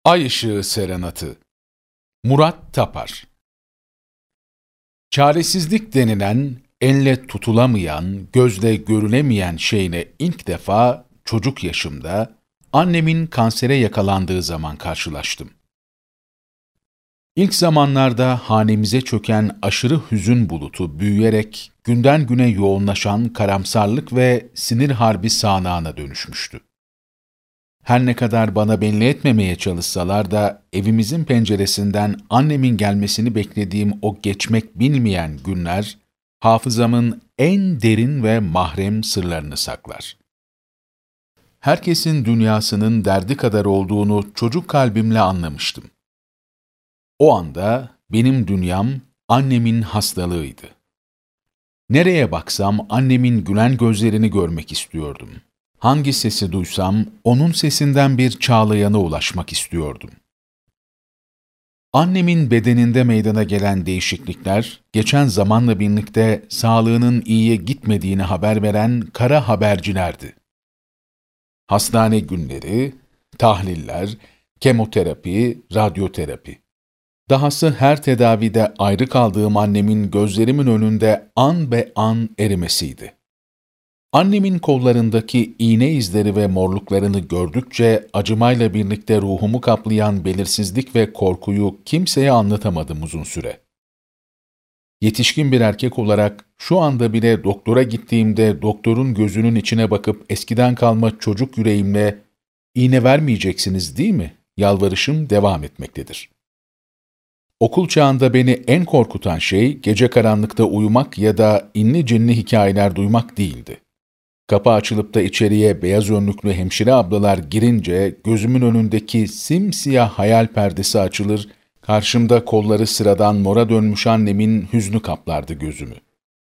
Ay Işığı Serenatı. Murat Tapar. Çaresizlik denilen, elle tutulamayan, gözle görülemeyen şeyine ilk defa çocuk yaşımda annemin kansere yakalandığı zaman karşılaştım. İlk zamanlarda hanemize çöken aşırı hüzün bulutu büyüyerek günden güne yoğunlaşan karamsarlık ve sinir harbi sağanağına dönüşmüştü. Her ne kadar bana belli etmemeye çalışsalar da evimizin penceresinden annemin gelmesini beklediğim o geçmek bilmeyen günler, hafızamın en derin ve mahrem sırlarını saklar. Herkesin dünyasının derdi kadar olduğunu çocuk kalbimle anlamıştım. O anda benim dünyam annemin hastalığıydı. Nereye baksam annemin gülen gözlerini görmek istiyordum. Hangi sesi duysam, onun sesinden bir çağlayana ulaşmak istiyordum. Annemin bedeninde meydana gelen değişiklikler, geçen zamanla birlikte sağlığının iyiye gitmediğini haber veren kara habercilerdi. Hastane günleri, tahliller, kemoterapi, radyoterapi. Dahası her tedavide ayrı kaldığım annemin gözlerimin önünde an be an erimesiydi. Annemin kollarındaki iğne izleri ve morluklarını gördükçe acımayla birlikte ruhumu kaplayan belirsizlik ve korkuyu kimseye anlatamadım uzun süre. Yetişkin bir erkek olarak şu anda bile doktora gittiğimde doktorun gözünün içine bakıp eskiden kalma çocuk yüreğimle "İğne vermeyeceksiniz değil mi?" yalvarışım devam etmektedir. Okul çağında beni en korkutan şey gece karanlıkta uyumak ya da inli cinli hikayeler duymak değildi. Kapı açılıp da içeriye beyaz önlüklü hemşire ablalar girince gözümün önündeki simsiyah hayal perdesi açılır, karşımda kolları sıradan mora dönmüş annemin hüznü kaplardı gözümü.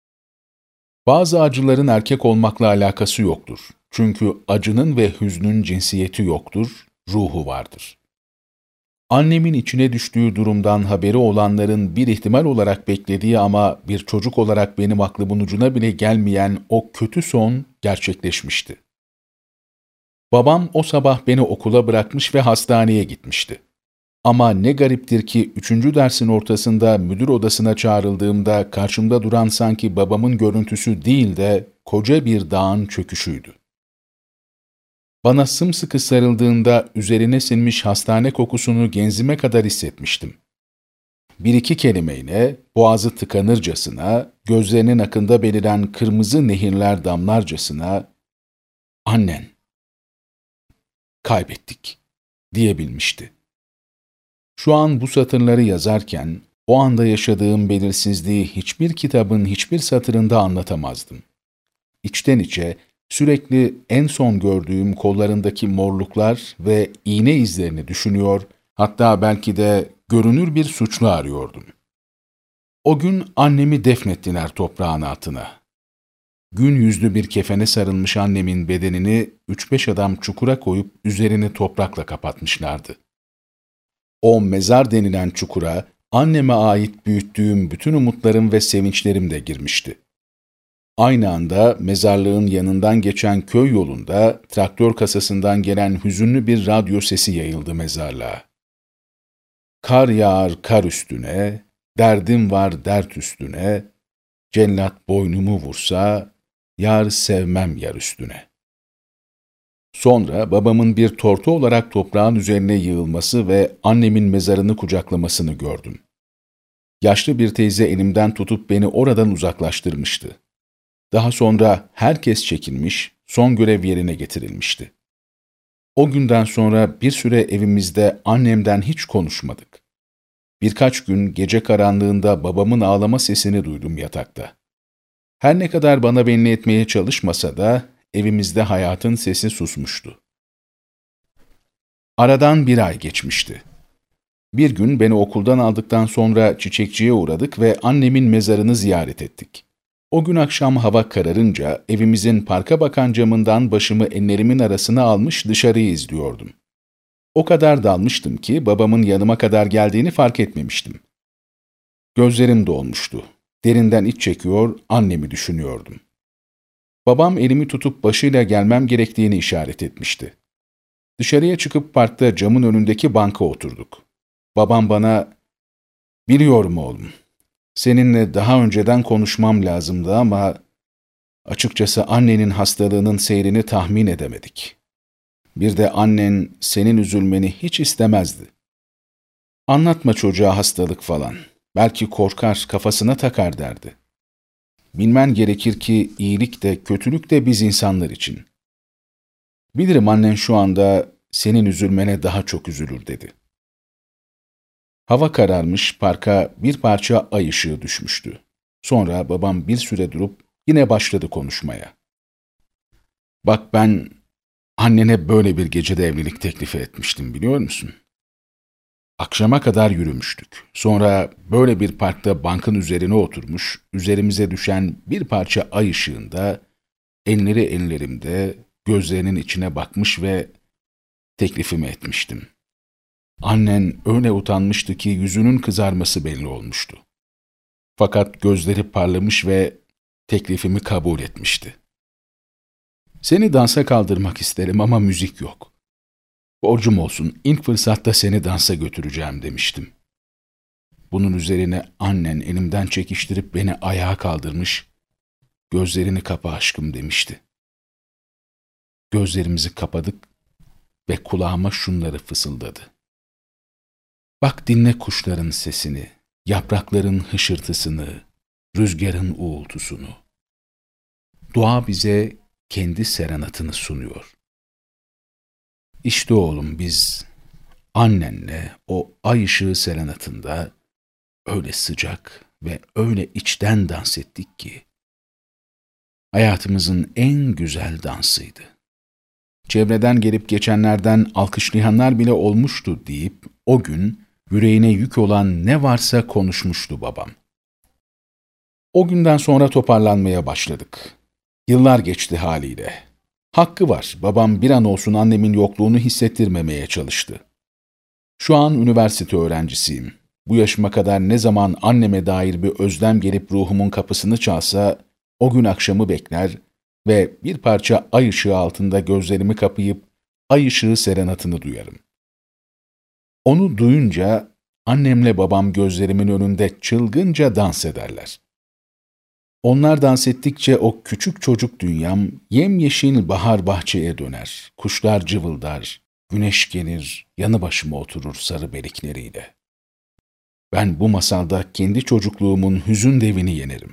Bazı acıların erkek olmakla alakası yoktur. Çünkü acının ve hüznün cinsiyeti yoktur, ruhu vardır. Annemin içine düştüğü durumdan haberi olanların bir ihtimal olarak beklediği ama bir çocuk olarak benim aklımın ucuna bile gelmeyen o kötü son gerçekleşmişti. Babam o sabah beni okula bırakmış ve hastaneye gitmişti. Ama ne gariptir ki 3. dersin ortasında müdür odasına çağrıldığımda karşımda duran sanki babamın görüntüsü değil de koca bir dağın çöküşüydü. Bana sımsıkı sarıldığında üzerine sinmiş hastane kokusunu genzime kadar hissetmiştim. Bir iki kelimeyle, boğazı tıkanırcasına, gözlerinin akında beliren kırmızı nehirler damlarcasına, "Annen, kaybettik," diyebilmişti. Şu an bu satırları yazarken, o anda yaşadığım belirsizliği hiçbir kitabın hiçbir satırında anlatamazdım. İçten içe, sürekli en son gördüğüm kollarındaki morluklar ve iğne izlerini düşünüyor, hatta belki de görünür bir suçlu arıyordum. O gün annemi defnettiler toprağın altına. Gün yüzlü bir kefene sarılmış annemin bedenini 3-5 adam çukura koyup üzerini toprakla kapatmışlardı. O mezar denilen çukura anneme ait büyüttüğüm bütün umutlarım ve sevinçlerim de girmişti. Aynı anda mezarlığın yanından geçen köy yolunda traktör kasasından gelen hüzünlü bir radyo sesi yayıldı mezarlığa. "Kar yağar kar üstüne, derdim var dert üstüne, cellat boynumu vursa, yar sevmem yar üstüne." Sonra babamın bir tortu olarak toprağın üzerine yığılması ve annemin mezarını kucaklamasını gördüm. Yaşlı bir teyze elimden tutup beni oradan uzaklaştırmıştı. Daha sonra herkes çekilmiş, son görev yerine getirilmişti. O günden sonra bir süre evimizde annemden hiç konuşmadık. Birkaç gün gece karanlığında babamın ağlama sesini duydum yatakta. Her ne kadar bana belli etmeye çalışmasa da evimizde hayatın sesi susmuştu. Aradan 1 ay geçmişti. Bir gün beni okuldan aldıktan sonra çiçekçiye uğradık ve annemin mezarını ziyaret ettik. O gün akşam hava kararınca evimizin parka bakan camından başımı ellerimin arasına almış dışarıyı izliyordum. O kadar dalmıştım ki babamın yanıma kadar geldiğini fark etmemiştim. Gözlerim dolmuştu. Derinden iç çekiyor, annemi düşünüyordum. Babam elimi tutup başıyla gelmem gerektiğini işaret etmişti. Dışarıya çıkıp parkta camın önündeki banka oturduk. Babam bana, "Biliyorum oğlum, seninle daha önceden konuşmam lazımdı ama açıkçası annenin hastalığının seyrini tahmin edemedik. Bir de annen senin üzülmeni hiç istemezdi. Anlatma çocuğa hastalık falan. Belki korkar, kafasına takar," derdi. "Bilmen gerekir ki iyilik de kötülük de biz insanlar için. Bilirim annen şu anda senin üzülmene daha çok üzülür," dedi. Hava kararmış, parka bir parça ay ışığı düşmüştü. Sonra babam bir süre durup yine başladı konuşmaya. "Bak ben annene böyle bir gecede evlilik teklifi etmiştim, biliyor musun? Akşama kadar yürümüştük. Sonra böyle bir parkta bankın üzerine oturmuş, üzerimize düşen bir parça ay ışığında, elleri ellerimde, gözlerinin içine bakmış ve teklifimi etmiştim. Annen öyle utanmıştı ki yüzünün kızarması belli olmuştu. Fakat gözleri parlamış ve teklifimi kabul etmişti. Seni dansa kaldırmak isterim ama müzik yok. Borcum olsun, ilk fırsatta seni dansa götüreceğim," demiştim. Bunun üzerine annen elimden çekiştirip beni ayağa kaldırmış, "Gözlerini kapa aşkım," demişti. Gözlerimizi kapadık ve kulağıma şunları fısıldadı. "Bak dinle kuşların sesini, yaprakların hışırtısını, rüzgarın uğultusunu. Doğa bize kendi serenatını sunuyor. İşte oğlum biz annenle o ay ışığı serenatında öyle sıcak ve öyle içten dans ettik ki hayatımızın en güzel dansıydı. Çevreden gelip geçenlerden alkışlayanlar bile olmuştu," deyip o gün yüreğine yük olan ne varsa konuşmuştu babam. O günden sonra toparlanmaya başladık. Yıllar geçti haliyle. Hakkı var, babam bir an olsun annemin yokluğunu hissettirmemeye çalıştı. Şu an üniversite öğrencisiyim. Bu yaşıma kadar ne zaman anneme dair bir özlem gelip ruhumun kapısını çalsa, o gün akşamı bekler ve bir parça ay ışığı altında gözlerimi kapayıp ay ışığı serenatını duyarım. Onu duyunca annemle babam gözlerimin önünde çılgınca dans ederler. Onlar dans ettikçe o küçük çocuk dünyam yemyeşil bahar bahçeye döner, kuşlar cıvıldar, güneş gelir, yanı başıma oturur sarı belikleriyle. Ben bu masalda kendi çocukluğumun hüzün devini yenerim.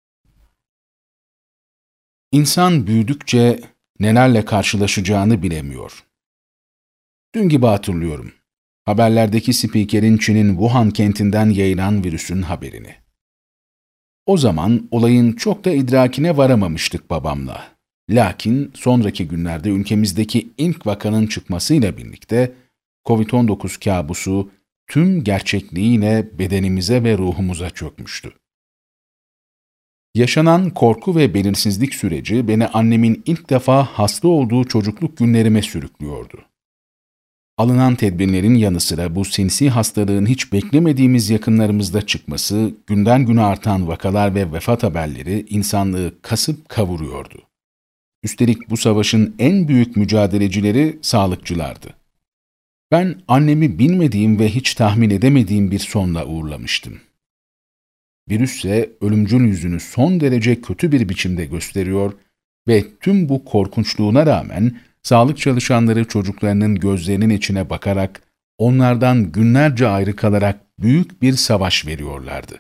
İnsan büyüdükçe nelerle karşılaşacağını bilemiyor. Dün gibi hatırlıyorum. Haberlerdeki spikerin Çin'in Wuhan kentinden yayılan virüsün haberini. O zaman olayın çok da idrakine varamamıştık babamla. Lakin sonraki günlerde ülkemizdeki ilk vakanın çıkmasıyla birlikte Covid-19 kabusu tüm gerçekliğiyle bedenimize ve ruhumuza çökmüştü. Yaşanan korku ve belirsizlik süreci beni annemin ilk defa hasta olduğu çocukluk günlerime sürüklüyordu. Alınan tedbirlerin yanı sıra bu sinsi hastalığın hiç beklemediğimiz yakınlarımızda çıkması, günden güne artan vakalar ve vefat haberleri insanlığı kasıp kavuruyordu. Üstelik bu savaşın en büyük mücadelecileri sağlıkçılardı. Ben annemi bilmediğim ve hiç tahmin edemediğim bir sonla uğurlamıştım. Virüs ise ölümcül yüzünü son derece kötü bir biçimde gösteriyor ve tüm bu korkunçluğuna rağmen sağlık çalışanları çocuklarının gözlerinin içine bakarak, onlardan günlerce ayrı kalarak büyük bir savaş veriyorlardı.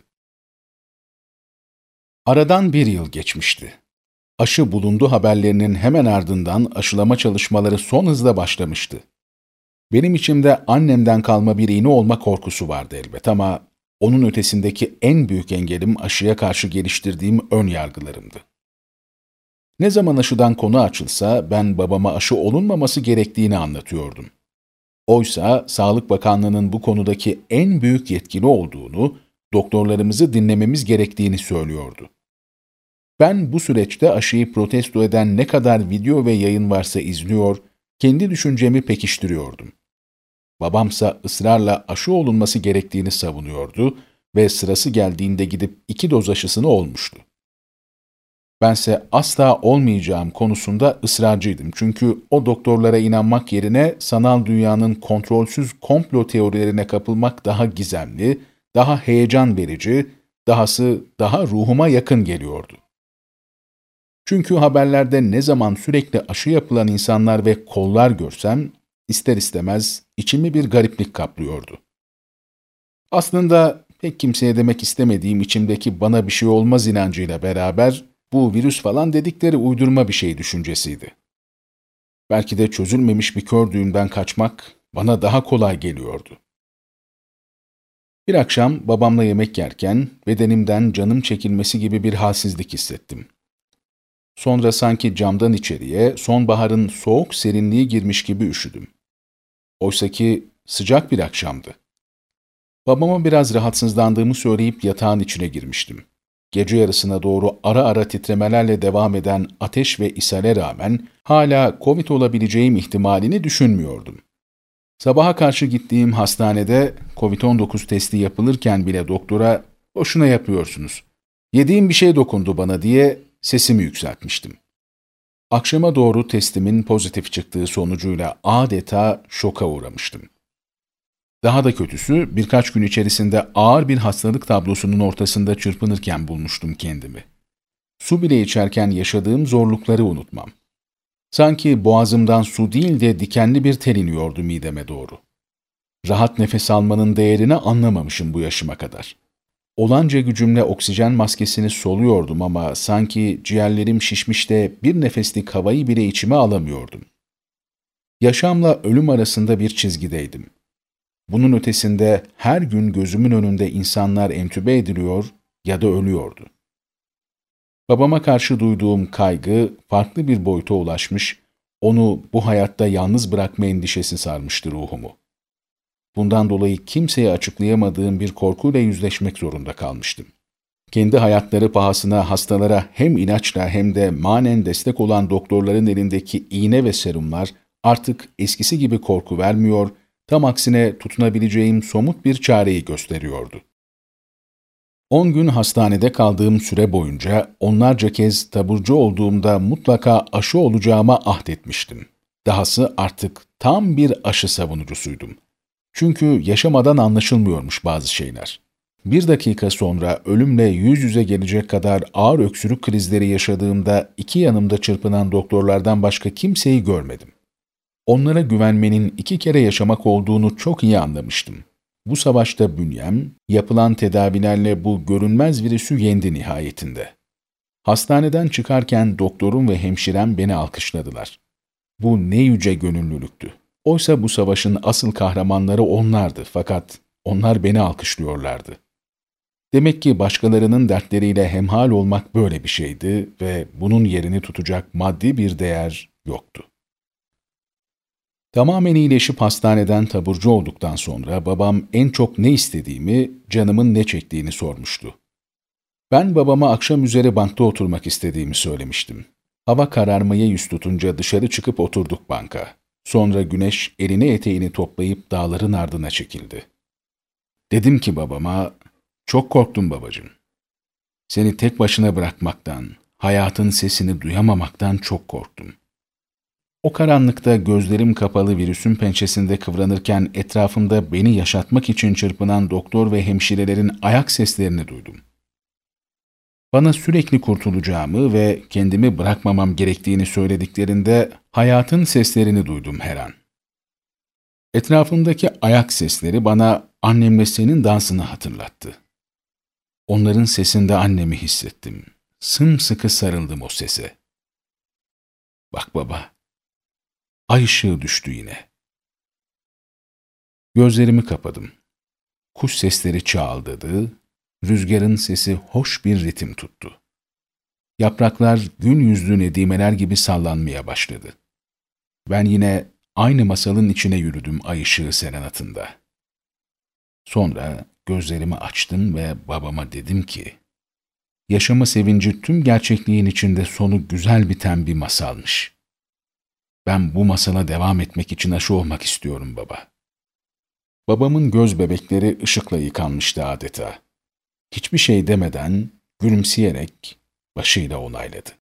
Aradan bir yıl geçmişti. Aşı bulundu haberlerinin hemen ardından aşılama çalışmaları son hızla başlamıştı. Benim içimde annemden kalma bir iğne olma korkusu vardı elbet ama onun ötesindeki en büyük engelim aşıya karşı geliştirdiğim ön yargılarımdı. Ne zaman aşıdan konu açılsa ben babama aşı olunmaması gerektiğini anlatıyordum. Oysa Sağlık Bakanlığı'nın bu konudaki en büyük yetkili olduğunu, doktorlarımızı dinlememiz gerektiğini söylüyordu. Ben bu süreçte aşıyı protesto eden ne kadar video ve yayın varsa izliyor, kendi düşüncemi pekiştiriyordum. Babamsa ısrarla aşı olunması gerektiğini savunuyordu ve sırası geldiğinde gidip 2 doz aşısını olmuştu. Bense asla olmayacağım konusunda ısrarcıydım. Çünkü o doktorlara inanmak yerine sanal dünyanın kontrolsüz komplo teorilerine kapılmak daha gizemli, daha heyecan verici, dahası daha ruhuma yakın geliyordu. Çünkü haberlerde ne zaman sürekli aşı yapılan insanlar ve kollar görsem, ister istemez içimi bir gariplik kaplıyordu. Aslında pek kimseye demek istemediğim içimdeki bana bir şey olmaz inancıyla beraber, bu virüs falan dedikleri uydurma bir şey düşüncesiydi. Belki de çözülmemiş bir kör düğümden kaçmak bana daha kolay geliyordu. Bir akşam babamla yemek yerken bedenimden canım çekilmesi gibi bir halsizlik hissettim. Sonra sanki camdan içeriye sonbaharın soğuk serinliği girmiş gibi üşüdüm. Oysaki sıcak bir akşamdı. Babama biraz rahatsızlandığımı söyleyip yatağın içine girmiştim. Gece yarısına doğru ara ara titremelerle devam eden ateş ve ishale rağmen hala Covid olabileceğim ihtimalini düşünmüyordum. Sabaha karşı gittiğim hastanede Covid-19 testi yapılırken bile doktora "Boşuna yapıyorsunuz. Yediğim bir şey dokundu bana." diye sesimi yükseltmiştim. Akşama doğru testimin pozitif çıktığı sonucuyla adeta şoka uğramıştım. Daha da kötüsü, birkaç gün içerisinde ağır bir hastalık tablosunun ortasında çırpınırken bulmuştum kendimi. Su bile içerken yaşadığım zorlukları unutmam. Sanki boğazımdan su değil de dikenli bir tel iniyordu mideme doğru. Rahat nefes almanın değerini anlamamışım bu yaşıma kadar. Olanca gücümle oksijen maskesini soluyordum ama sanki ciğerlerim şişmiş de bir nefeslik havayı bile içime alamıyordum. Yaşamla ölüm arasında bir çizgideydim. Bunun ötesinde her gün gözümün önünde insanlar entübe ediliyor ya da ölüyordu. Babama karşı duyduğum kaygı farklı bir boyuta ulaşmış, onu bu hayatta yalnız bırakma endişesi sarmıştı ruhumu. Bundan dolayı kimseye açıklayamadığım bir korkuyla yüzleşmek zorunda kalmıştım. Kendi hayatları pahasına hastalara hem ilaçla hem de manen destek olan doktorların elindeki iğne ve serumlar artık eskisi gibi korku vermiyor, tam aksine tutunabileceğim somut bir çareyi gösteriyordu. 10 gün hastanede kaldığım süre boyunca onlarca kez taburcu olduğumda mutlaka aşı olacağıma ahdetmiştim. Dahası artık tam bir aşı savunucusuydum. Çünkü yaşamadan anlaşılmıyormuş bazı şeyler. Bir dakika sonra ölümle yüz yüze gelecek kadar ağır öksürük krizleri yaşadığımda iki yanımda çırpınan doktorlardan başka kimseyi görmedim. Onlara güvenmenin 2 kere yaşamak olduğunu çok iyi anlamıştım. Bu savaşta bünyem, yapılan tedavilerle bu görünmez virüsü yendi nihayetinde. Hastaneden çıkarken doktorum ve hemşirem beni alkışladılar. Bu ne yüce gönüllülüktü. Oysa bu savaşın asıl kahramanları onlardı fakat onlar beni alkışlıyorlardı. Demek ki başkalarının dertleriyle hemhal olmak böyle bir şeydi ve bunun yerini tutacak maddi bir değer yoktu. Tamamen iyileşip hastaneden taburcu olduktan sonra babam en çok ne istediğimi, canımın ne çektiğini sormuştu. Ben babama akşam üzeri bankta oturmak istediğimi söylemiştim. Hava kararmaya yüz tutunca dışarı çıkıp oturduk banka. Sonra güneş elini eteğini toplayıp dağların ardına çekildi. Dedim ki babama, "Çok korktum babacığım. Seni tek başına bırakmaktan, hayatın sesini duyamamaktan çok korktum." O karanlıkta gözlerim kapalı virüsün pençesinde kıvranırken etrafımda beni yaşatmak için çırpınan doktor ve hemşirelerin ayak seslerini duydum. Bana sürekli kurtulacağımı ve kendimi bırakmamam gerektiğini söylediklerinde hayatın seslerini duydum her an. Etrafımdaki ayak sesleri bana annemle senin dansını hatırlattı. Onların sesinde annemi hissettim. Sımsıkı sarıldım o sese. Bak baba, ay ışığı düştü yine. Gözlerimi kapadım. Kuş sesleri çağıldadı, rüzgarın sesi hoş bir ritim tuttu. Yapraklar gün yüzlü nedimeler gibi sallanmaya başladı. Ben yine aynı masalın içine yürüdüm ay ışığı serenatında. Sonra gözlerimi açtım ve babama dedim ki, yaşama sevinci tüm gerçekliğin içinde sonu güzel biten bir masalmış. Ben bu masala devam etmek için aşı olmak istiyorum baba. Babamın göz bebekleri ışıkla yıkanmıştı adeta. Hiçbir şey demeden, gülümseyerek, Başıyla onayladı.